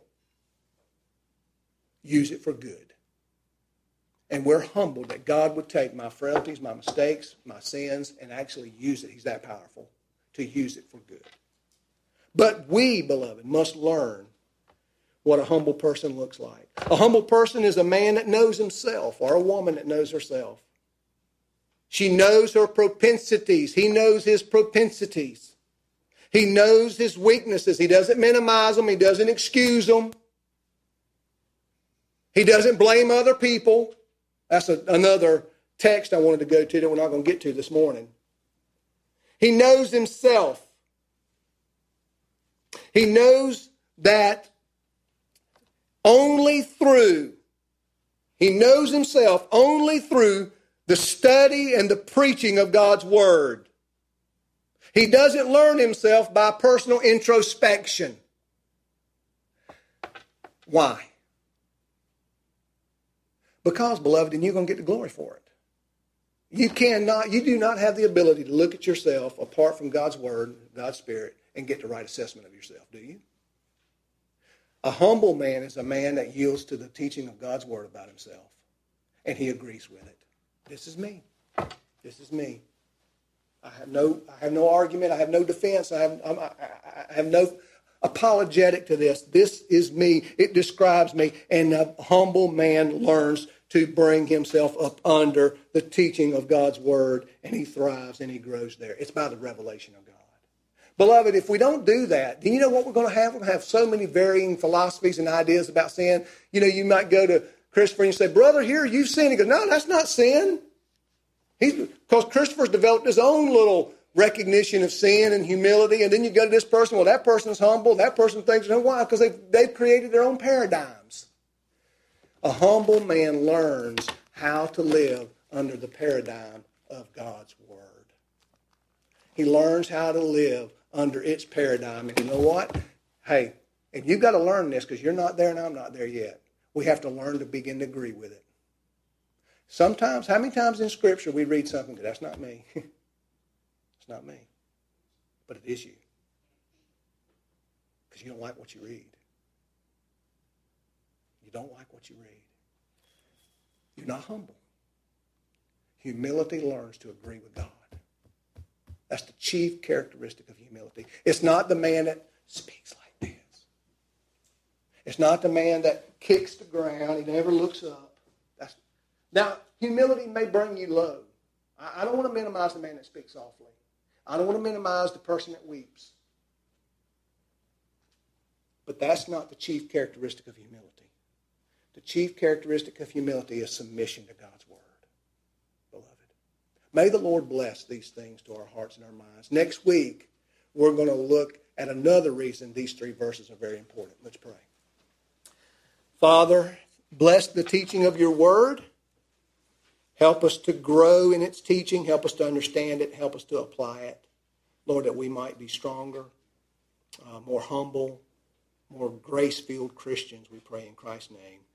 S1: use it for good. And we're humbled that God would take my frailties, my mistakes, my sins, and actually use it. He's that powerful to use it for good. But we, beloved, must learn what a humble person looks like. A humble person is a man that knows himself, or a woman that knows herself. She knows her propensities. He knows his propensities. He knows his weaknesses. He doesn't minimize them. He doesn't excuse them. He doesn't blame other people. That's another text I wanted to go to that we're not going to get to this morning. He knows himself. He knows that he knows himself only through the study and the preaching of God's Word. He doesn't learn himself by personal introspection. Why? Because, beloved, and you're going to get the glory for it. You do not have the ability to look at yourself apart from God's Word, God's Spirit, and get the right assessment of yourself, do you? A humble man is a man that yields to the teaching of God's word about himself, and he agrees with it. This is me. This is me. I have no argument. I have no defense. I have no apologetic to this. This is me. It describes me. And a humble man learns to bring himself up under the teaching of God's word, and he thrives and he grows there. It's by the revelation of God. Beloved, if we don't do that, then you know what we're going to have? We're going to have so many varying philosophies and ideas about sin. You know, you might go to Christopher and you say, brother, here, you've sinned. He goes, no, that's not sin. Because Christopher's developed his own little recognition of sin and humility. And then you go to this person, well, that person's humble. That person thinks, no, why? Because they've created their own paradigms. A humble man learns how to live under the paradigm of God's word. He learns how to live under its paradigm. And you know what? Hey, and you've got to learn this because you're not there and I'm not there yet. We have to learn to begin to agree with it. Sometimes, how many times in Scripture we read something that that's not me? It's not me. But it is you. Because you don't like what you read. You don't like what you read. You're not humble. Humility learns to agree with God. That's the chief characteristic of humility. It's not the man that speaks like this. It's not the man that kicks the ground. He never looks up. Now, humility may bring you low. I don't want to minimize the man that speaks softly. I don't want to minimize the person that weeps. But that's not the chief characteristic of humility. The chief characteristic of humility is submission to God's word, beloved. May the Lord bless these things to our hearts and our minds. Next week, we're going to look at another reason these three verses are very important. Let's pray. Father, bless the teaching of your word. Help us to grow in its teaching. Help us to understand it. Help us to apply it. Lord, that we might be stronger, more humble, more grace-filled Christians, we pray in Christ's name.